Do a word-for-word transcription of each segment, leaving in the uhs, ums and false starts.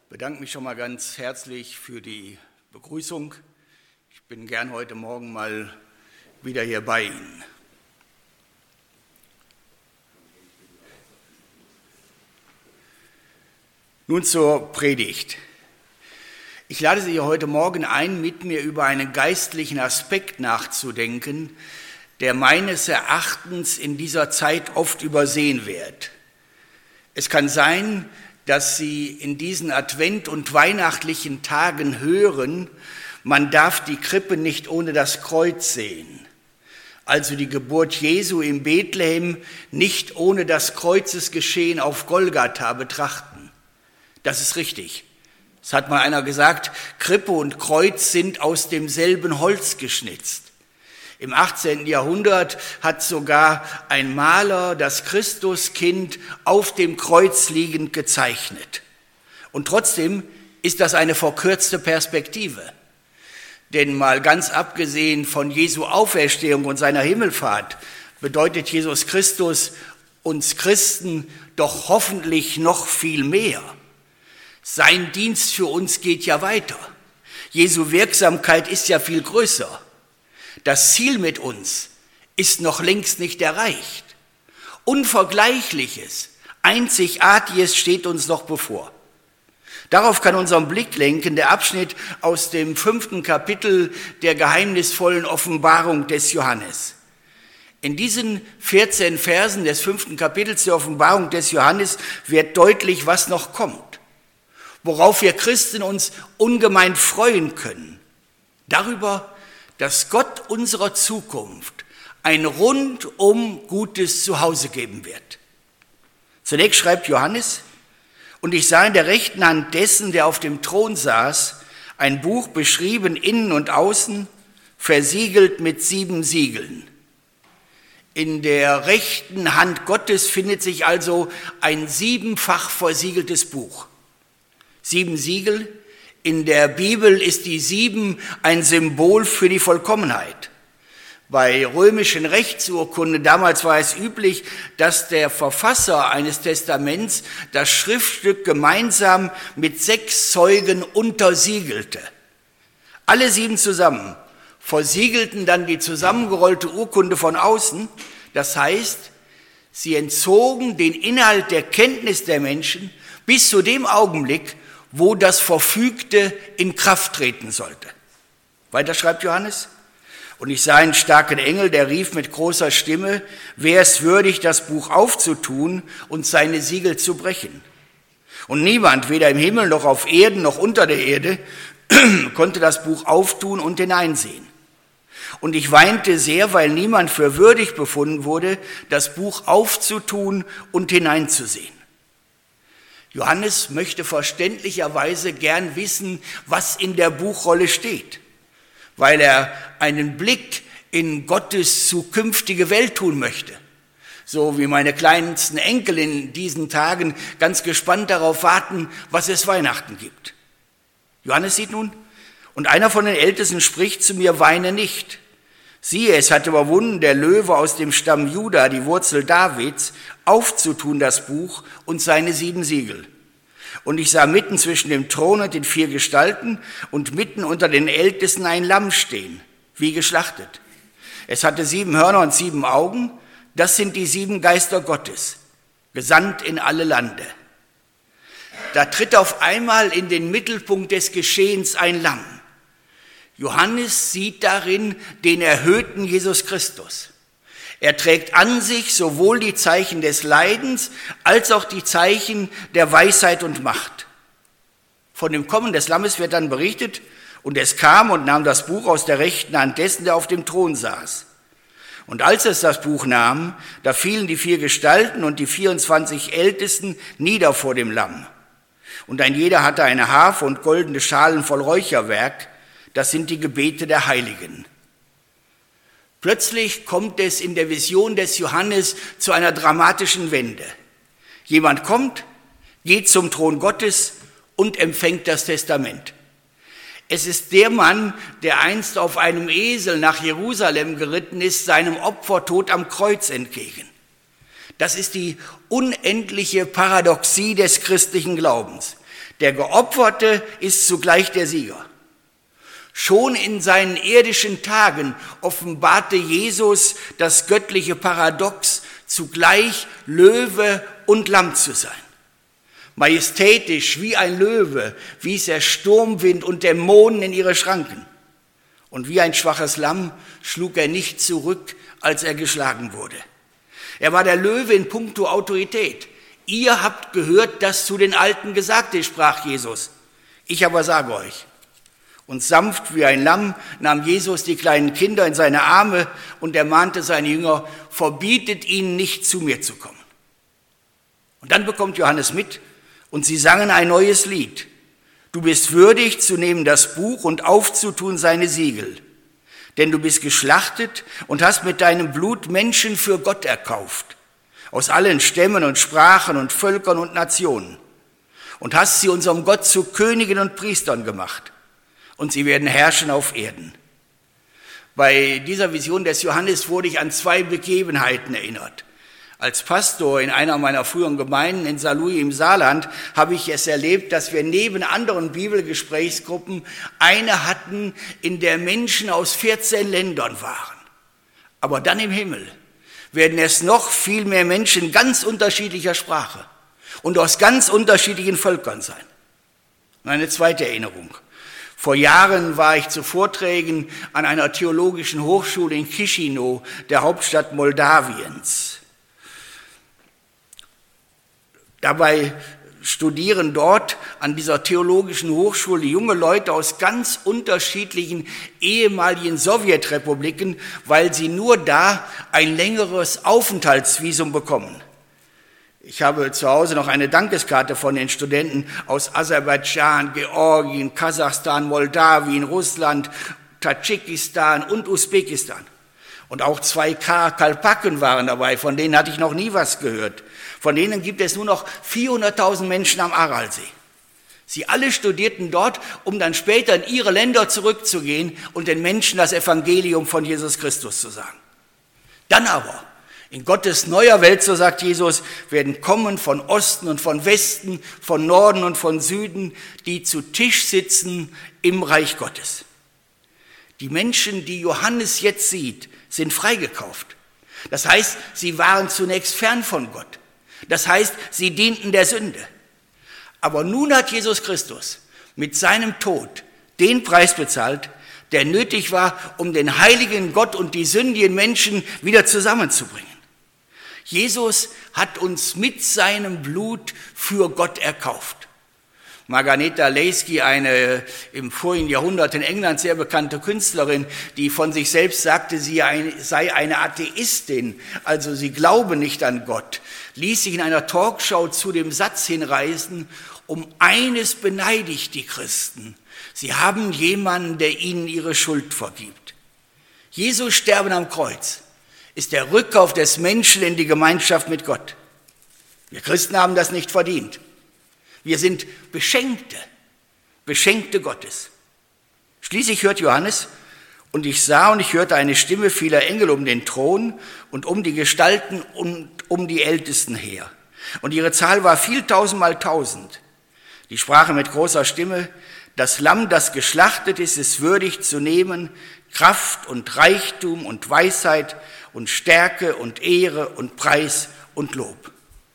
bedanke mich schon mal ganz herzlich für die Begrüßung. Ich bin gern heute Morgen mal wieder hier bei Ihnen. Nun zur Predigt. Ich lade Sie heute Morgen ein, mit mir über einen geistlichen Aspekt nachzudenken, der meines Erachtens in dieser Zeit oft übersehen wird. Es kann sein, dass Sie in diesen Advent- und weihnachtlichen Tagen hören, man darf die Krippe nicht ohne das Kreuz sehen. Also die Geburt Jesu in Bethlehem nicht ohne das Kreuzesgeschehen auf Golgatha betrachten. Das ist richtig. Es hat mal einer gesagt, Krippe und Kreuz sind aus demselben Holz geschnitzt. Im achtzehnten Jahrhundert hat sogar ein Maler das Christuskind auf dem Kreuz liegend gezeichnet. Und trotzdem ist das eine verkürzte Perspektive. Denn mal ganz abgesehen von Jesu Auferstehung und seiner Himmelfahrt bedeutet Jesus Christus uns Christen doch hoffentlich noch viel mehr. Sein Dienst für uns geht ja weiter. Jesu Wirksamkeit ist ja viel größer. Das Ziel mit uns ist noch längst nicht erreicht. Unvergleichliches, Einzigartiges steht uns noch bevor. Darauf kann unseren Blick lenken der Abschnitt aus dem fünften Kapitel der geheimnisvollen Offenbarung des Johannes. In diesen vierzehn Versen des fünften Kapitels der Offenbarung des Johannes wird deutlich, was noch kommt, worauf wir Christen uns ungemein freuen können. Darüber, dass Gott unserer Zukunft ein rundum gutes Zuhause geben wird. Zunächst schreibt Johannes: Und ich sah in der rechten Hand dessen, der auf dem Thron saß, ein Buch beschrieben innen und außen, versiegelt mit sieben Siegeln. In der rechten Hand Gottes findet sich also ein siebenfach versiegeltes Buch. Sieben Siegel. In der Bibel ist die Sieben ein Symbol für die Vollkommenheit. Bei römischen Rechtsurkunden, damals war es üblich, dass der Verfasser eines Testaments das Schriftstück gemeinsam mit sechs Zeugen untersiegelte. Alle sieben zusammen versiegelten dann die zusammengerollte Urkunde von außen. Das heißt, sie entzogen den Inhalt der Kenntnis der Menschen bis zu dem Augenblick, wo das Verfügte in Kraft treten sollte. Weiter schreibt Johannes: Und ich sah einen starken Engel, der rief mit großer Stimme: Wer ist würdig, das Buch aufzutun und seine Siegel zu brechen? Und niemand, weder im Himmel noch auf Erden noch unter der Erde, konnte das Buch auftun und hineinsehen. Und ich weinte sehr, weil niemand für würdig befunden wurde, das Buch aufzutun und hineinzusehen. Johannes möchte verständlicherweise gern wissen, was in der Buchrolle steht, weil er einen Blick in Gottes zukünftige Welt tun möchte. So wie meine kleinsten Enkel in diesen Tagen ganz gespannt darauf warten, was es Weihnachten gibt. Johannes sieht nun: Und einer von den Ältesten spricht zu mir: Weine nicht. Siehe, es hat überwunden der Löwe aus dem Stamm Juda, die Wurzel Davids, aufzutun das Buch und seine sieben Siegel. Und ich sah mitten zwischen dem Thron und den vier Gestalten und mitten unter den Ältesten ein Lamm stehen, wie geschlachtet. Es hatte sieben Hörner und sieben Augen, das sind die sieben Geister Gottes, gesandt in alle Lande. Da tritt auf einmal in den Mittelpunkt des Geschehens ein Lamm. Johannes sieht darin den erhöhten Jesus Christus. Er trägt an sich sowohl die Zeichen des Leidens als auch die Zeichen der Weisheit und Macht. Von dem Kommen des Lammes wird dann berichtet: Und es kam und nahm das Buch aus der rechten Hand dessen, der auf dem Thron saß. Und als es das Buch nahm, da fielen die vier Gestalten und die vierundzwanzig Ältesten nieder vor dem Lamm. Und ein jeder hatte eine Harfe und goldene Schalen voll Räucherwerk. Das sind die Gebete der Heiligen. Plötzlich kommt es in der Vision des Johannes zu einer dramatischen Wende. Jemand kommt, geht zum Thron Gottes und empfängt das Testament. Es ist der Mann, der einst auf einem Esel nach Jerusalem geritten ist, seinem Opfertod am Kreuz entgegen. Das ist die unendliche Paradoxie des christlichen Glaubens. Der Geopferte ist zugleich der Sieger. Schon in seinen irdischen Tagen offenbarte Jesus das göttliche Paradox, zugleich Löwe und Lamm zu sein. Majestätisch wie ein Löwe wies er Sturmwind und Dämonen in ihre Schranken. Und wie ein schwaches Lamm schlug er nicht zurück, als er geschlagen wurde. Er war der Löwe in puncto Autorität. Ihr habt gehört, dass zu den Alten gesagt ist, sprach Jesus. Ich aber sage euch. Und sanft wie ein Lamm nahm Jesus die kleinen Kinder in seine Arme und ermahnte seine Jünger, verbietet ihnen nicht, zu mir zu kommen. Und dann bekommt Johannes mit und sie sangen ein neues Lied. Du bist würdig zu nehmen das Buch und aufzutun seine Siegel. Denn du bist geschlachtet und hast mit deinem Blut Menschen für Gott erkauft, aus allen Stämmen und Sprachen und Völkern und Nationen. Und hast sie unserem Gott zu Königen und Priestern gemacht. Und sie werden herrschen auf Erden. Bei dieser Vision des Johannes wurde ich an zwei Begebenheiten erinnert. Als Pastor in einer meiner früheren Gemeinden in Saarlouis im Saarland habe ich es erlebt, dass wir neben anderen Bibelgesprächsgruppen eine hatten, in der Menschen aus vierzehn Ländern waren. Aber dann im Himmel werden es noch viel mehr Menschen ganz unterschiedlicher Sprache und aus ganz unterschiedlichen Völkern sein. Und eine zweite Erinnerung. Vor Jahren war ich zu Vorträgen an einer theologischen Hochschule in Chișinău, der Hauptstadt Moldawiens. Dabei studieren dort an dieser theologischen Hochschule junge Leute aus ganz unterschiedlichen ehemaligen Sowjetrepubliken, weil sie nur da ein längeres Aufenthaltsvisum bekommen. Ich habe zu Hause noch eine Dankeskarte von den Studenten aus Aserbaidschan, Georgien, Kasachstan, Moldawien, Russland, Tadschikistan und Usbekistan. Und auch zwei Karkalpaken waren dabei, von denen hatte ich noch nie was gehört. Von denen gibt es nur noch vierhunderttausend Menschen am Aralsee. Sie alle studierten dort, um dann später in ihre Länder zurückzugehen und den Menschen das Evangelium von Jesus Christus zu sagen. Dann aber, in Gottes neuer Welt, so sagt Jesus, werden kommen von Osten und von Westen, von Norden und von Süden, die zu Tisch sitzen im Reich Gottes. Die Menschen, die Johannes jetzt sieht, sind freigekauft. Das heißt, sie waren zunächst fern von Gott. Das heißt, sie dienten der Sünde. Aber nun hat Jesus Christus mit seinem Tod den Preis bezahlt, der nötig war, um den heiligen Gott und die sündigen Menschen wieder zusammenzubringen. Jesus hat uns mit seinem Blut für Gott erkauft. Margareta Leysky, eine im vorigen Jahrhundert in England sehr bekannte Künstlerin, die von sich selbst sagte, sie sei eine Atheistin, also sie glaube nicht an Gott, ließ sich in einer Talkshow zu dem Satz hinreißen, um eines beneidigt die Christen. Sie haben jemanden, der ihnen ihre Schuld vergibt. Jesus Sterben am Kreuz ist der Rückkauf des Menschen in die Gemeinschaft mit Gott. Wir Christen haben das nicht verdient. Wir sind Beschenkte, Beschenkte Gottes. Schließlich hört Johannes, und ich sah und ich hörte eine Stimme vieler Engel um den Thron und um die Gestalten und um die Ältesten her. Und ihre Zahl war viel tausendmal tausend. Die sprachen mit großer Stimme, das Lamm, das geschlachtet ist, ist würdig zu nehmen, Kraft und Reichtum und Weisheit und Stärke und Ehre und Preis und Lob.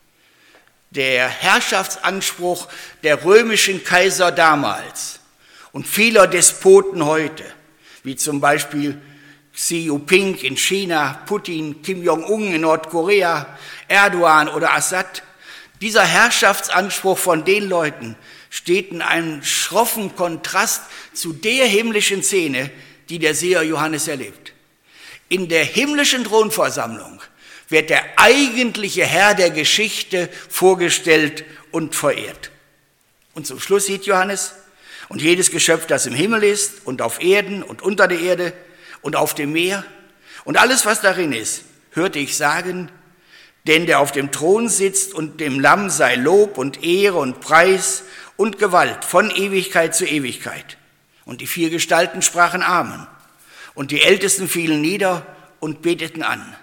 Der Herrschaftsanspruch der römischen Kaiser damals und vieler Despoten heute, wie zum Beispiel Xi Jinping in China, Putin, Kim Jong-un in Nordkorea, Erdogan oder Assad, dieser Herrschaftsanspruch von den Leuten steht in einem schroffen Kontrast zu der himmlischen Szene, die der Seher Johannes erlebt. In der himmlischen Thronversammlung wird der eigentliche Herr der Geschichte vorgestellt und verehrt. Und zum Schluss sieht Johannes, und jedes Geschöpf, das im Himmel ist und auf Erden und unter der Erde und auf dem Meer und alles, was darin ist, hörte ich sagen, denn der auf dem Thron sitzt und dem Lamm sei Lob und Ehre und Preis und Gewalt von Ewigkeit zu Ewigkeit. Und die vier Gestalten sprachen Amen. Und die Ältesten fielen nieder und beteten an.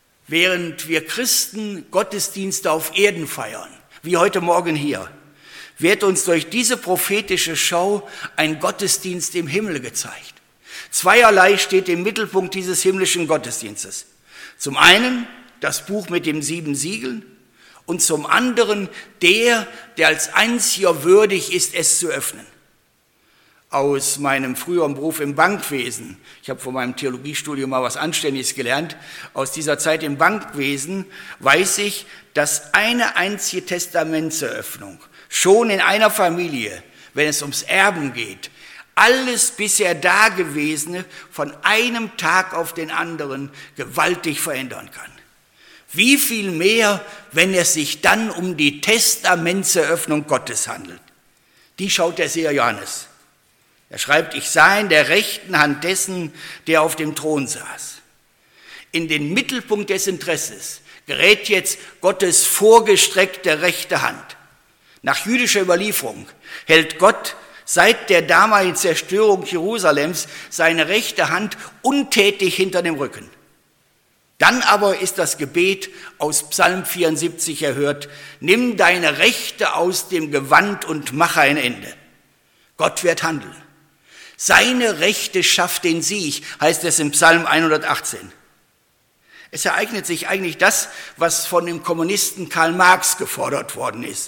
Während wir Christen Gottesdienste auf Erden feiern, wie heute Morgen hier, wird uns durch diese prophetische Schau ein Gottesdienst im Himmel gezeigt. Zweierlei steht im Mittelpunkt dieses himmlischen Gottesdienstes. Zum einen das Buch mit den sieben Siegeln und zum anderen der, der als einziger würdig ist, es zu öffnen. Aus meinem früheren Beruf im Bankwesen, ich habe vor meinem Theologiestudium mal was Anständiges gelernt, aus dieser Zeit im Bankwesen weiß ich, dass eine einzige Testamentseröffnung schon in einer Familie, wenn es ums Erben geht, alles bisher Dagewesene von einem Tag auf den anderen gewaltig verändern kann. Wie viel mehr, wenn es sich dann um die Testamentseröffnung Gottes handelt. Die schaut der Seher Johannes. Er schreibt, ich sah in der rechten Hand dessen, der auf dem Thron saß. In den Mittelpunkt des Interesses gerät jetzt Gottes vorgestreckte rechte Hand. Nach jüdischer Überlieferung hält Gott seit der damaligen Zerstörung Jerusalems seine rechte Hand untätig hinter dem Rücken. Dann aber ist das Gebet aus Psalm vierundsiebzig erhört, nimm deine Rechte aus dem Gewand und mache ein Ende. Gott wird handeln. Seine Rechte schafft den Sieg, heißt es im Psalm hundertachtzehn. Es ereignet sich eigentlich das, was von dem Kommunisten Karl Marx gefordert worden ist.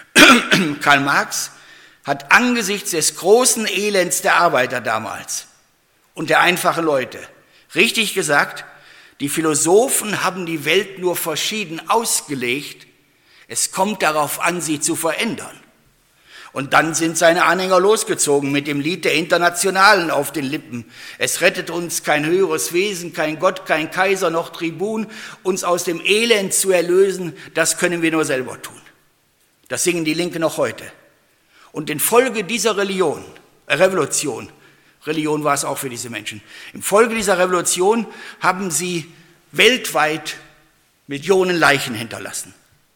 Karl Marx hat angesichts des großen Elends der Arbeiter damals und der einfachen Leute richtig gesagt, die Philosophen haben die Welt nur verschieden ausgelegt, es kommt darauf an, sie zu verändern. Und dann sind seine Anhänger losgezogen mit dem Lied der Internationalen auf den Lippen. Es rettet uns kein höheres Wesen, kein Gott, kein Kaiser noch Tribun, uns aus dem Elend zu erlösen, das können wir nur selber tun. Das singen die Linke noch heute. Und in Folge dieser Religion, äh Revolution, Religion war es auch für diese Menschen, in Folge dieser Revolution haben sie weltweit Millionen Leichen hinterlassen.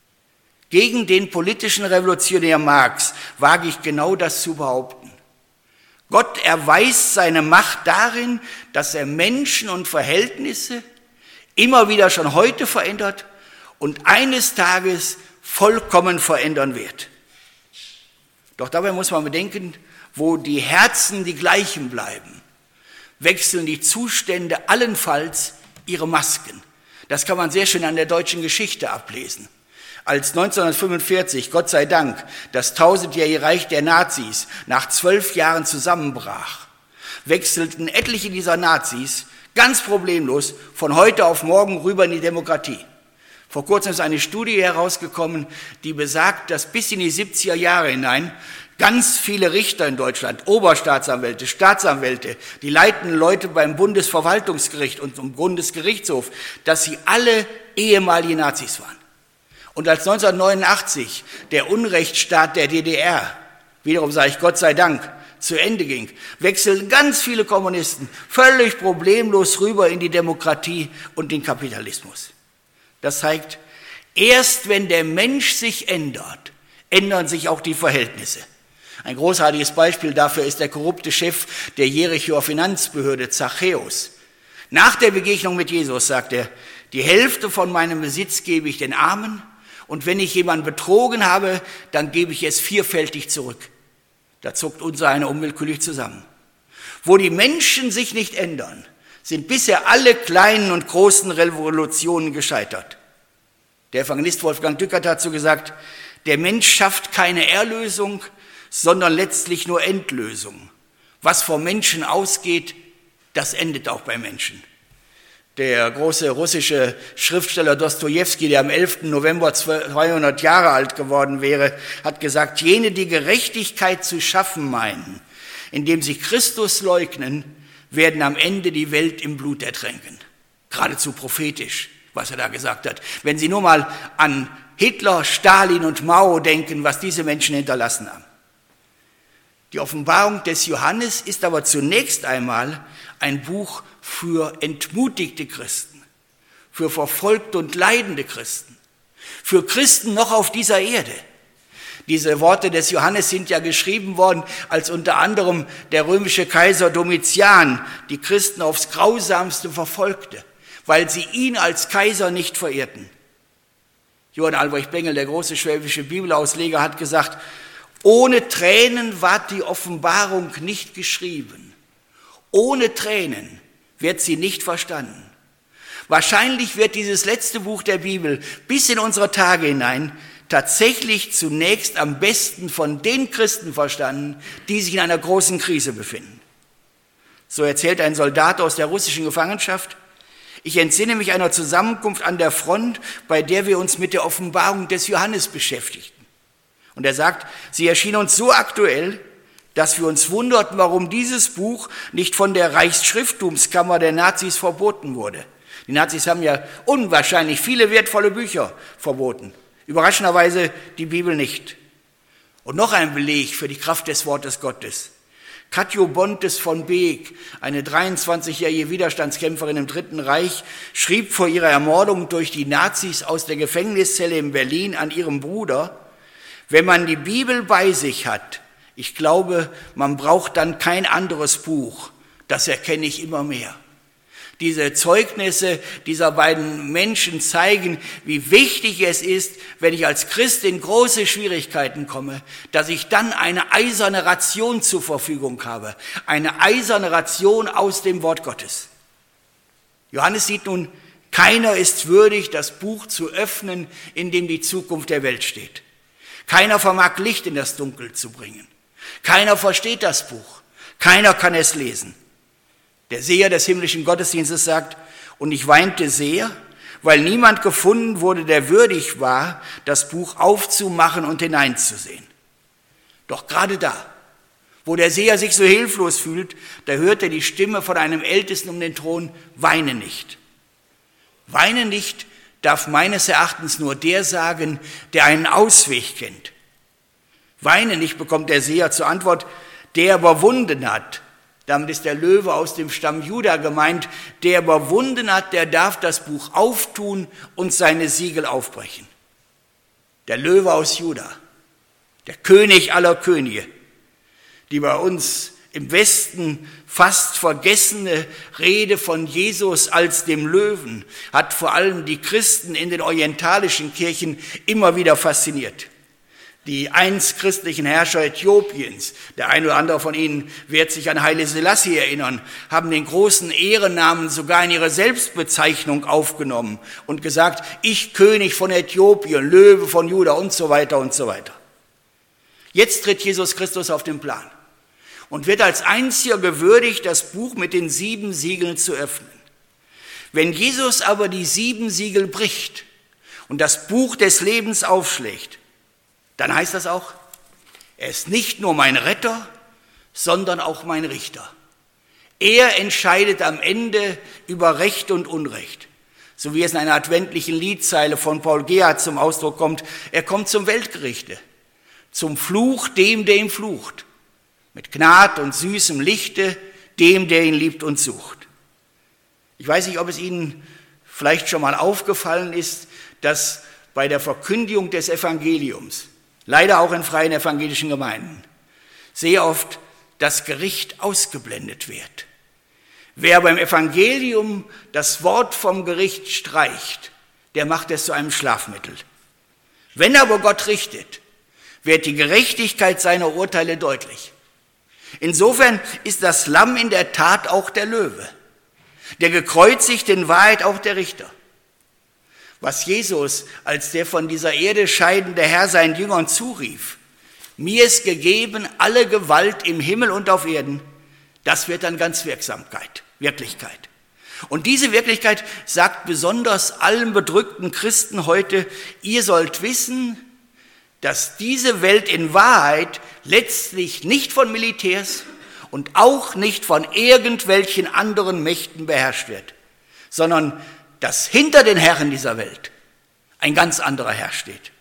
Gegen den politischen Revolutionär Marx wage ich genau das zu behaupten. Gott erweist seine Macht darin, dass er Menschen und Verhältnisse immer wieder schon heute verändert und eines Tages vollkommen verändern wird. Doch dabei muss man bedenken, wo die Herzen die gleichen bleiben, wechseln die Zustände allenfalls ihre Masken. Das kann man sehr schön an der deutschen Geschichte ablesen. Als neunzehnhundertfünfundvierzig, Gott sei Dank, das tausendjährige Reich der Nazis nach zwölf Jahren zusammenbrach, wechselten etliche dieser Nazis ganz problemlos von heute auf morgen rüber in die Demokratie. Vor kurzem ist eine Studie herausgekommen, die besagt, dass bis in die siebziger Jahre hinein ganz viele Richter in Deutschland, Oberstaatsanwälte, Staatsanwälte, die leitenden Leute beim Bundesverwaltungsgericht und im Bundesgerichtshof, dass sie alle ehemalige Nazis waren. Und als neunzehnhundertneunundachtzig der Unrechtsstaat der D D R, wiederum sage ich Gott sei Dank, zu Ende ging, wechselten ganz viele Kommunisten völlig problemlos rüber in die Demokratie und den Kapitalismus. Das zeigt, erst wenn der Mensch sich ändert, ändern sich auch die Verhältnisse. Ein großartiges Beispiel dafür ist der korrupte Chef der Jerichoer Finanzbehörde, Zachäus. Nach der Begegnung mit Jesus sagt er, die Hälfte von meinem Besitz gebe ich den Armen und wenn ich jemanden betrogen habe, dann gebe ich es vierfältig zurück. Da zuckt unser einer unwillkürlich zusammen. Wo die Menschen sich nicht ändern, sind bisher alle kleinen und großen Revolutionen gescheitert. Der Evangelist Wolfgang Dückert hat so gesagt, der Mensch schafft keine Erlösung, sondern letztlich nur Endlösung. Was vom Menschen ausgeht, das endet auch beim Menschen. Der große russische Schriftsteller Dostojewski, der am elften November zweihundert Jahre alt geworden wäre, hat gesagt, jene, die Gerechtigkeit zu schaffen meinen, indem sie Christus leugnen, werden am Ende die Welt im Blut ertränken. Geradezu prophetisch, was er da gesagt hat. Wenn Sie nur mal an Hitler, Stalin und Mao denken, was diese Menschen hinterlassen haben. Die Offenbarung des Johannes ist aber zunächst einmal ein Buch für entmutigte Christen, für verfolgte und leidende Christen, für Christen noch auf dieser Erde. Diese Worte des Johannes sind ja geschrieben worden, als unter anderem der römische Kaiser Domitian die Christen aufs Grausamste verfolgte, weil sie ihn als Kaiser nicht verehrten. Johann Albrecht Bengel, der große schwäbische Bibelausleger, hat gesagt, Ohne Tränen ward die Offenbarung nicht geschrieben. Ohne Tränen wird sie nicht verstanden. Wahrscheinlich wird dieses letzte Buch der Bibel bis in unsere Tage hinein tatsächlich zunächst am besten von den Christen verstanden, die sich in einer großen Krise befinden. So erzählt ein Soldat aus der russischen Gefangenschaft: Ich entsinne mich einer Zusammenkunft an der Front, bei der wir uns mit der Offenbarung des Johannes beschäftigten. Und er sagt, sie erschien uns so aktuell, dass wir uns wunderten, warum dieses Buch nicht von der Reichsschrifttumskammer der Nazis verboten wurde. Die Nazis haben ja unwahrscheinlich viele wertvolle Bücher verboten. Überraschenderweise die Bibel nicht. Und noch ein Beleg für die Kraft des Wortes Gottes. Katjo Bontes von Beek, eine dreiundzwanzigjährige Widerstandskämpferin im Dritten Reich, schrieb vor ihrer Ermordung durch die Nazis aus der Gefängniszelle in Berlin an ihrem Bruder: Wenn man die Bibel bei sich hat, ich glaube, man braucht dann kein anderes Buch. Das erkenne ich immer mehr. Diese Zeugnisse dieser beiden Menschen zeigen, wie wichtig es ist, wenn ich als Christ in große Schwierigkeiten komme, dass ich dann eine eiserne Ration zur Verfügung habe. Eine eiserne Ration aus dem Wort Gottes. Johannes sieht nun, keiner ist würdig, das Buch zu öffnen, in dem die Zukunft der Welt steht. Keiner vermag Licht in das Dunkel zu bringen. Keiner versteht das Buch. Keiner kann es lesen. Der Seher des himmlischen Gottesdienstes sagt: Und ich weinte sehr, weil niemand gefunden wurde, der würdig war, das Buch aufzumachen und hineinzusehen. Doch gerade da, wo der Seher sich so hilflos fühlt, da hört er die Stimme von einem Ältesten um den Thron: Weine nicht. Weine nicht darf meines Erachtens nur der sagen, der einen Ausweg kennt. Weine nicht, bekommt der Seher zur Antwort, der überwunden hat. Damit ist der Löwe aus dem Stamm Juda gemeint. Der überwunden hat, der darf das Buch auftun und seine Siegel aufbrechen. Der Löwe aus Juda, der König aller Könige, die bei uns im Westen fast vergessene Rede von Jesus als dem Löwen hat vor allem die Christen in den orientalischen Kirchen immer wieder fasziniert. Die einst christlichen Herrscher Äthiopiens, der eine oder andere von ihnen wird sich an Haile Selassie erinnern, haben den großen Ehrennamen sogar in ihre Selbstbezeichnung aufgenommen und gesagt: Ich König von Äthiopien, Löwe von Juda und so weiter und so weiter. Jetzt tritt Jesus Christus auf den Plan und wird als einziger gewürdigt, das Buch mit den sieben Siegeln zu öffnen. Wenn Jesus aber die sieben Siegel bricht und das Buch des Lebens aufschlägt, dann heißt das auch, er ist nicht nur mein Retter, sondern auch mein Richter. Er entscheidet am Ende über Recht und Unrecht. So wie es in einer adventlichen Liedzeile von Paul Gerhardt zum Ausdruck kommt: Er kommt zum Weltgerichte, zum Fluch dem, der ihn flucht, mit Gnad und süßem Lichte dem, der ihn liebt und sucht. Ich weiß nicht, ob es Ihnen vielleicht schon mal aufgefallen ist, dass bei der Verkündigung des Evangeliums, leider auch in freien evangelischen Gemeinden, sehr oft das Gericht ausgeblendet wird. Wer beim Evangelium das Wort vom Gericht streicht, der macht es zu einem Schlafmittel. Wenn aber Gott richtet, wird die Gerechtigkeit seiner Urteile deutlich. Insofern ist das Lamm in der Tat auch der Löwe, der gekreuzigte in Wahrheit auch der Richter. Was Jesus als der von dieser Erde scheidende Herr seinen Jüngern zurief: Mir ist gegeben alle Gewalt im Himmel und auf Erden, das wird dann ganz Wirksamkeit, Wirklichkeit. Und diese Wirklichkeit sagt besonders allen bedrückten Christen heute: Ihr sollt wissen, dass diese Welt in Wahrheit letztlich nicht von Militärs und auch nicht von irgendwelchen anderen Mächten beherrscht wird, sondern dass hinter den Herren dieser Welt ein ganz anderer Herr steht.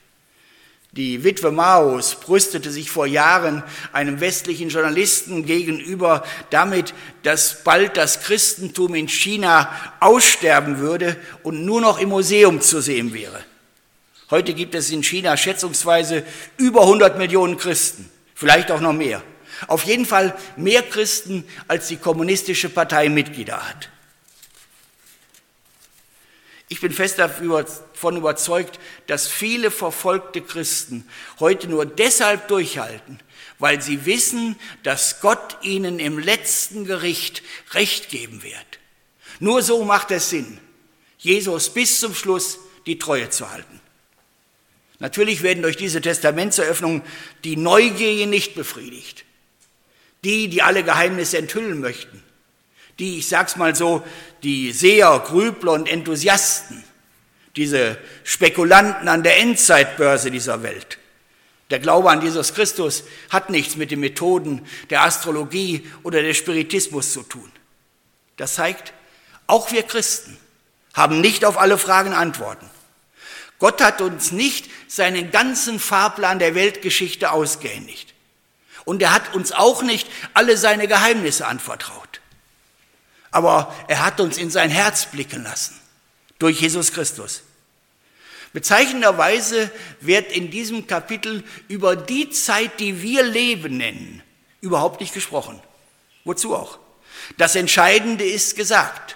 Die Witwe Maos brüstete sich vor Jahren einem westlichen Journalisten gegenüber damit, dass bald das Christentum in China aussterben würde und nur noch im Museum zu sehen wäre. Heute gibt es in China schätzungsweise über hundert Millionen Christen, vielleicht auch noch mehr. Auf jeden Fall mehr Christen, als die kommunistische Partei Mitglieder hat. Ich bin fest davon überzeugt, dass viele verfolgte Christen heute nur deshalb durchhalten, weil sie wissen, dass Gott ihnen im letzten Gericht Recht geben wird. Nur so macht es Sinn, Jesus bis zum Schluss die Treue zu halten. Natürlich werden durch diese Testamentseröffnung die Neugier nicht befriedigt. Die, die alle Geheimnisse enthüllen möchten. Die, ich sag's mal so, die Seher, Grübler und Enthusiasten. Diese Spekulanten an der Endzeitbörse dieser Welt. Der Glaube an Jesus Christus hat nichts mit den Methoden der Astrologie oder des Spiritismus zu tun. Das zeigt, auch wir Christen haben nicht auf alle Fragen Antworten. Gott hat uns nicht seinen ganzen Fahrplan der Weltgeschichte ausgehändigt. Und er hat uns auch nicht alle seine Geheimnisse anvertraut. Aber er hat uns in sein Herz blicken lassen, durch Jesus Christus. Bezeichnenderweise wird in diesem Kapitel über die Zeit, die wir Leben nennen, überhaupt nicht gesprochen. Wozu auch? Das Entscheidende ist gesagt.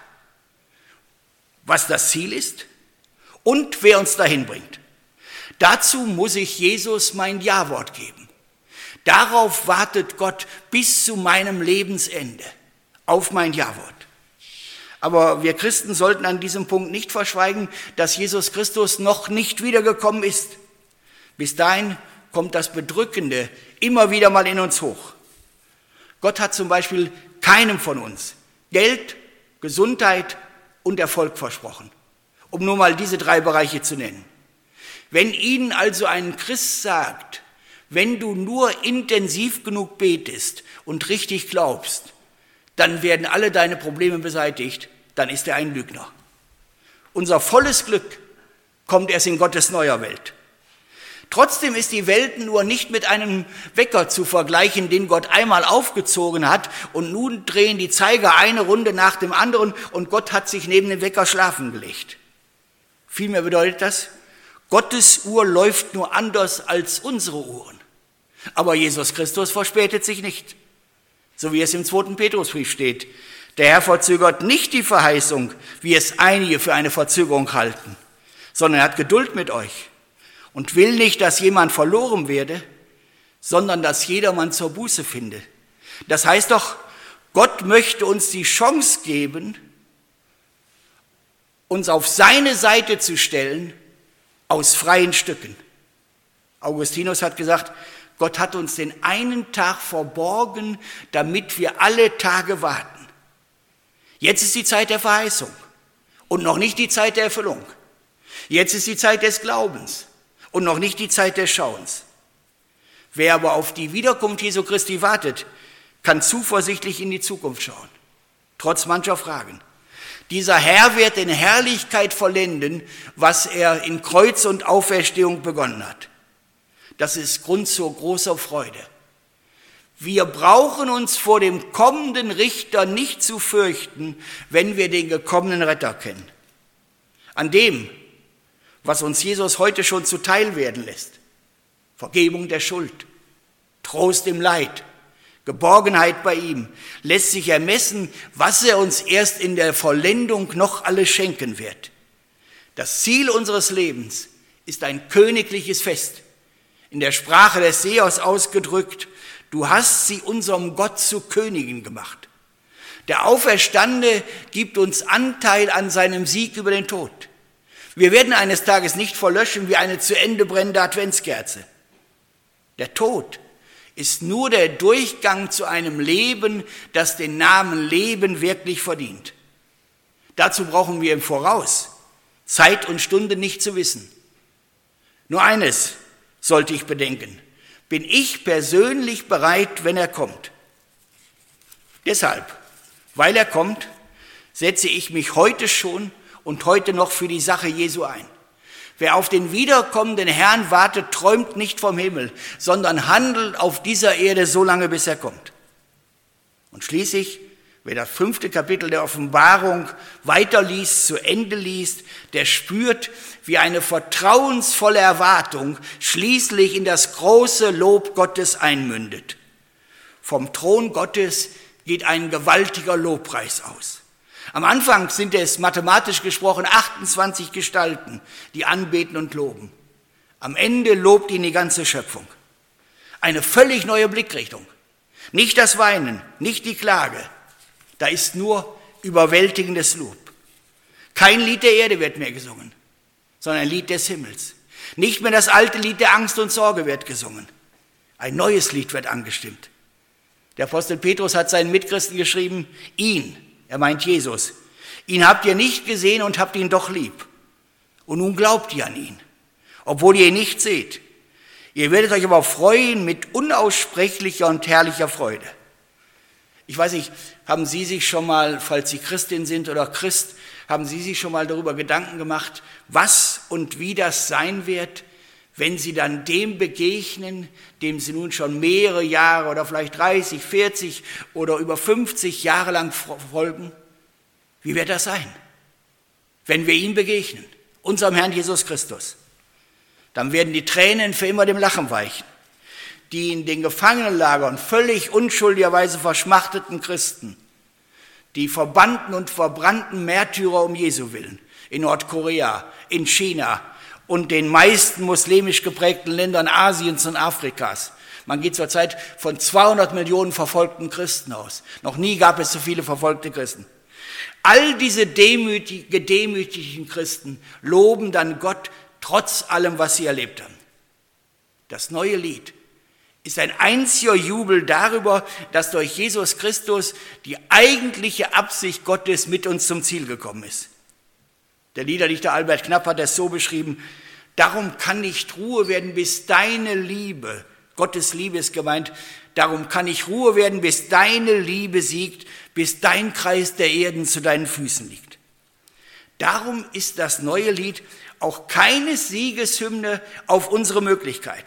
Was das Ziel ist und wer uns dahin bringt. Dazu muss ich Jesus mein Ja-Wort geben. Darauf wartet Gott bis zu meinem Lebensende, auf mein Ja-Wort. Aber wir Christen sollten an diesem Punkt nicht verschweigen, dass Jesus Christus noch nicht wiedergekommen ist. Bis dahin kommt das Bedrückende immer wieder mal in uns hoch. Gott hat zum Beispiel keinem von uns Geld, Gesundheit und Erfolg versprochen, um nur mal diese drei Bereiche zu nennen. Wenn Ihnen also ein Christ sagt, wenn du nur intensiv genug betest und richtig glaubst, dann werden alle deine Probleme beseitigt, dann ist er ein Lügner. Unser volles Glück kommt erst in Gottes neuer Welt. Trotzdem ist die Weltenuhr nicht mit einem Wecker zu vergleichen, den Gott einmal aufgezogen hat und nun drehen die Zeiger eine Runde nach dem anderen und Gott hat sich neben dem Wecker schlafen gelegt. Vielmehr bedeutet das, Gottes Uhr läuft nur anders als unsere Uhren. Aber Jesus Christus verspätet sich nicht, so wie es im zweiten Petrusbrief steht. Der Herr verzögert nicht die Verheißung, wie es einige für eine Verzögerung halten, sondern er hat Geduld mit euch und will nicht, dass jemand verloren werde, sondern dass jedermann zur Buße finde. Das heißt doch, Gott möchte uns die Chance geben, uns auf seine Seite zu stellen, aus freien Stücken. Augustinus hat gesagt, Gott hat uns den einen Tag verborgen, damit wir alle Tage warten. Jetzt ist die Zeit der Verheißung und noch nicht die Zeit der Erfüllung. Jetzt ist die Zeit des Glaubens und noch nicht die Zeit des Schauens. Wer aber auf die Wiederkunft Jesu Christi wartet, kann zuversichtlich in die Zukunft schauen, trotz mancher Fragen. Dieser Herr wird in Herrlichkeit vollenden, was er in Kreuz und Auferstehung begonnen hat. Das ist Grund zur großer Freude. Wir brauchen uns vor dem kommenden Richter nicht zu fürchten, wenn wir den gekommenen Retter kennen. An dem, was uns Jesus heute schon zuteil werden lässt, Vergebung der Schuld, Trost im Leid, Geborgenheit bei ihm, lässt sich ermessen, was er uns erst in der Vollendung noch alles schenken wird. Das Ziel unseres Lebens ist ein königliches Fest. In der Sprache des Sehers ausgedrückt, du hast sie unserem Gott zu Königen gemacht. Der Auferstandene gibt uns Anteil an seinem Sieg über den Tod. Wir werden eines Tages nicht verlöschen wie eine zu Ende brennende Adventskerze. Der Tod ist nur der Durchgang zu einem Leben, das den Namen Leben wirklich verdient. Dazu brauchen wir im Voraus Zeit und Stunde nicht zu wissen. Nur eines sollte ich bedenken: Bin ich persönlich bereit, wenn er kommt? Deshalb, weil er kommt, setze ich mich heute schon und heute noch für die Sache Jesu ein. Wer auf den wiederkommenden Herrn wartet, träumt nicht vom Himmel, sondern handelt auf dieser Erde so lange, bis er kommt. Und schließlich, wer das fünfte Kapitel der Offenbarung weiterliest, zu Ende liest, der spürt, wie eine vertrauensvolle Erwartung schließlich in das große Lob Gottes einmündet. Vom Thron Gottes geht ein gewaltiger Lobpreis aus. Am Anfang sind es mathematisch gesprochen achtundzwanzig Gestalten, die anbeten und loben. Am Ende lobt ihn die ganze Schöpfung. Eine völlig neue Blickrichtung. Nicht das Weinen, nicht die Klage. Da ist nur überwältigendes Lob. Kein Lied der Erde wird mehr gesungen, sondern ein Lied des Himmels. Nicht mehr das alte Lied der Angst und Sorge wird gesungen. Ein neues Lied wird angestimmt. Der Apostel Petrus hat seinen Mitchristen geschrieben, ihn, er meint Jesus, ihn habt ihr nicht gesehen und habt ihn doch lieb. Und nun glaubt ihr an ihn, obwohl ihr ihn nicht seht. Ihr werdet euch aber freuen mit unaussprechlicher und herrlicher Freude. Ich weiß nicht, haben Sie sich schon mal, falls Sie Christin sind oder Christ, haben Sie sich schon mal darüber Gedanken gemacht, was und wie das sein wird, wenn Sie dann dem begegnen, dem Sie nun schon mehrere Jahre oder vielleicht dreißig, vierzig oder über fünfzig Jahre lang folgen? Wie wird das sein, wenn wir ihm begegnen, unserem Herrn Jesus Christus? Dann werden die Tränen für immer dem Lachen weichen. Die in den Gefangenenlagern völlig unschuldigerweise verschmachteten Christen, die verbannten und verbrannten Märtyrer um Jesu willen in Nordkorea, in China und den meisten muslimisch geprägten Ländern Asiens und Afrikas. Man geht zurzeit von zweihundert Millionen verfolgten Christen aus. Noch nie gab es so viele verfolgte Christen. All diese demütig, gedemütigten Christen loben dann Gott trotz allem, was sie erlebt haben. Das neue Lied ist ein einziger Jubel darüber, dass durch Jesus Christus die eigentliche Absicht Gottes mit uns zum Ziel gekommen ist. Der Liederdichter Albert Knapp hat es so beschrieben: Darum kann nicht Ruhe werden, bis deine Liebe, Gottes Liebe ist gemeint, darum kann nicht Ruhe werden, bis deine Liebe siegt, bis dein Kreis der Erden zu deinen Füßen liegt. Darum ist das neue Lied auch keine Siegeshymne auf unsere Möglichkeiten.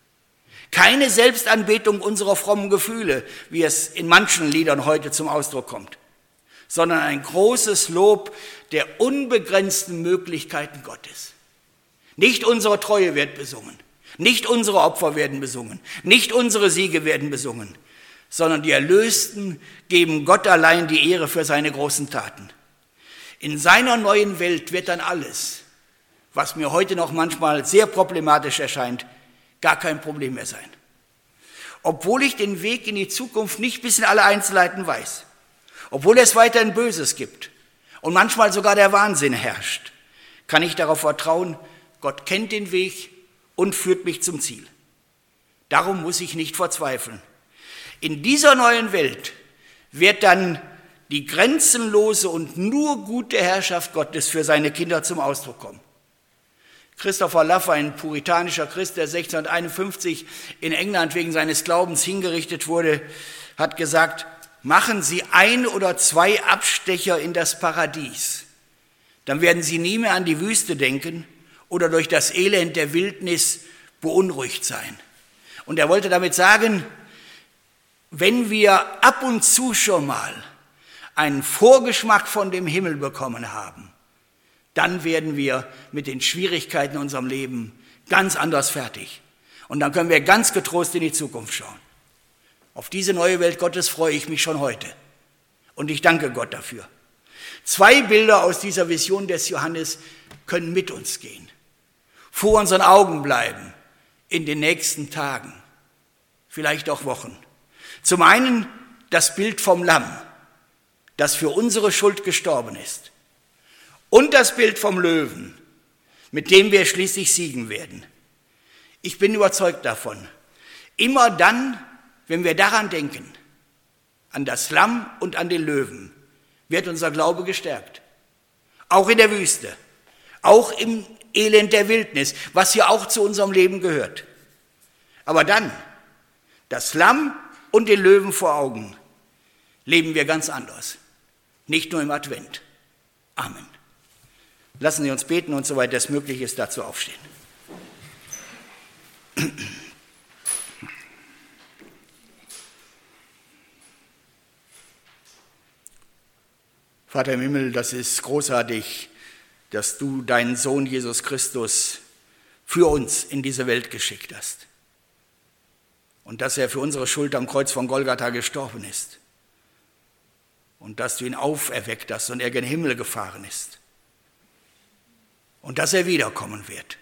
Keine Selbstanbetung unserer frommen Gefühle, wie es in manchen Liedern heute zum Ausdruck kommt, sondern ein großes Lob der unbegrenzten Möglichkeiten Gottes. Nicht unsere Treue wird besungen, nicht unsere Opfer werden besungen, nicht unsere Siege werden besungen, sondern die Erlösten geben Gott allein die Ehre für seine großen Taten. In seiner neuen Welt wird dann alles, was mir heute noch manchmal sehr problematisch erscheint, gar kein Problem mehr sein. Obwohl ich den Weg in die Zukunft nicht bis in alle Einzelheiten weiß, obwohl es weiterhin Böses gibt und manchmal sogar der Wahnsinn herrscht, kann ich darauf vertrauen, Gott kennt den Weg und führt mich zum Ziel. Darum muss ich nicht verzweifeln. In dieser neuen Welt wird dann die grenzenlose und nur gute Herrschaft Gottes für seine Kinder zum Ausdruck kommen. Christopher Luff, ein puritanischer Christ, der sechzehnhunderteinundfünfzig in England wegen seines Glaubens hingerichtet wurde, hat gesagt: Machen Sie ein oder zwei Abstecher in das Paradies, dann werden Sie nie mehr an die Wüste denken oder durch das Elend der Wildnis beunruhigt sein. Und er wollte damit sagen, wenn wir ab und zu schon mal einen Vorgeschmack von dem Himmel bekommen haben, dann werden wir mit den Schwierigkeiten in unserem Leben ganz anders fertig. Und dann können wir ganz getrost in die Zukunft schauen. Auf diese neue Welt Gottes freue ich mich schon heute. Und ich danke Gott dafür. Zwei Bilder aus dieser Vision des Johannes können mit uns gehen, vor unseren Augen bleiben in den nächsten Tagen, vielleicht auch Wochen. Zum einen das Bild vom Lamm, das für unsere Schuld gestorben ist. Und das Bild vom Löwen, mit dem wir schließlich siegen werden. Ich bin überzeugt davon, immer dann, wenn wir daran denken, an das Lamm und an den Löwen, wird unser Glaube gestärkt. Auch in der Wüste, auch im Elend der Wildnis, was ja auch zu unserem Leben gehört. Aber dann, das Lamm und den Löwen vor Augen, leben wir ganz anders. Nicht nur im Advent. Amen. Lassen Sie uns beten und soweit es möglich ist, dazu aufstehen. Vater im Himmel, das ist großartig, dass du deinen Sohn Jesus Christus für uns in diese Welt geschickt hast und dass er für unsere Schuld am Kreuz von Golgatha gestorben ist und dass du ihn auferweckt hast und er gen Himmel gefahren ist und dass er wiederkommen wird.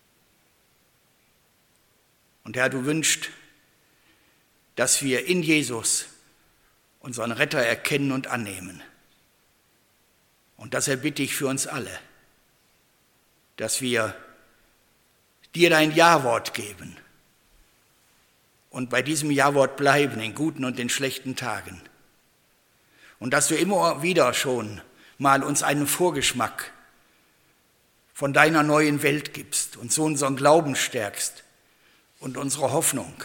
Und Herr, du wünschst, dass wir in Jesus unseren Retter erkennen und annehmen. Und deshalb bitte ich für uns alle, dass wir dir dein Ja-Wort geben und bei diesem Ja-Wort bleiben, in guten und in schlechten Tagen. Und dass du immer wieder schon mal uns einen Vorgeschmack von deiner neuen Welt gibst und so unseren Glauben stärkst und unsere Hoffnung.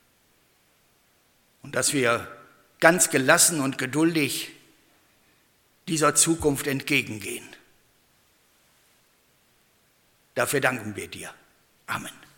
Und dass wir ganz gelassen und geduldig dieser Zukunft entgegengehen. Dafür danken wir dir. Amen.